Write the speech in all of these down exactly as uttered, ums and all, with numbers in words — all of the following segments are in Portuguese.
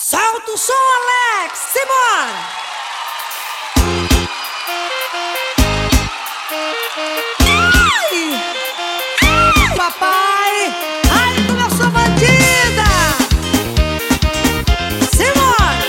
Solta o som, Alex! Simbora! Ai! Ai, papai! Ai, como eu sou bandida! Simbora!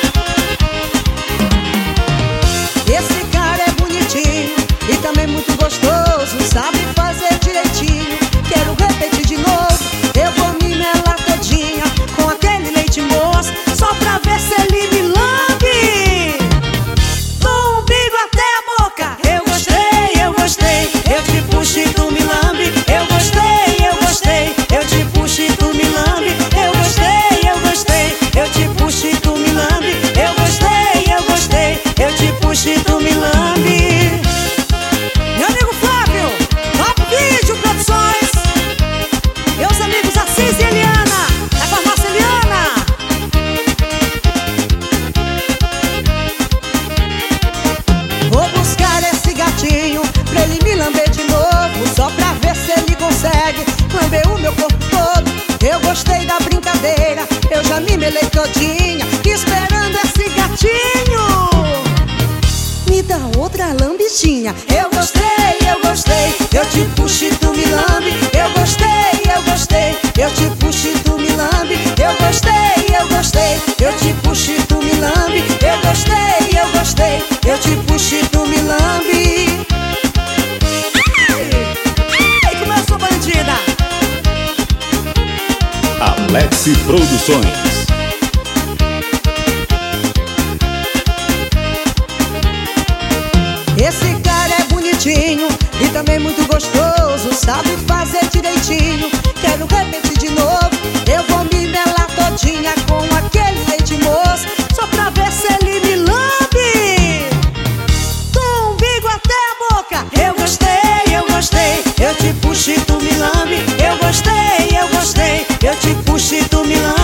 Esse cara é bonitinho e também muito gostoso, sabe fazer direitinho. Quero repetir de novo. Eu vou me melar todinha com aquele leite moço, só pra ver se ele me lambe do umbigo até a boca. Eu gostei, eu gostei, eu te puxo e tu me lambe. Eu gostei, eu gostei, eu te puxo e tu me lambe. Eu gostei, eu gostei, eu te puxo e tu me lambe. Eu gostei, eu gostei, eu te puxo e tu me lambe. Meu amigo Flávio, Top Vídeo Produções. Meus amigos Assis e Eliana, é com a nossa Eliana. Vou buscar esse gatinho pra ele me lamber de novo, só pra ver se ele consegue lamber o meu corpo todo. Eu gostei da brincadeira, eu já me melei todinha, esperando esse gatinho me dá outra lambidinha. Eu gostei, eu gostei, eu te puxo e tu me lambe. Eu gostei, eu gostei, eu te puxo e tu me lambe. Eu gostei, eu gostei, eu te puxo e tu me lambe. Eu gostei, eu gostei, eu te puxo e tu me lambe. Ai, ai, como eu sou bandida. Alex Produções. Esse cara é bonitinho e também muito gostoso, sabe fazer direitinho. Quero repetir de novo. Eu vou me melar todinha com aquele leite moço, só pra ver se ele me lambe do umbigo até a boca. Eu gostei, eu gostei, eu te puxo e tu me lambe. Eu gostei, eu gostei, eu te puxo e tu me lambe.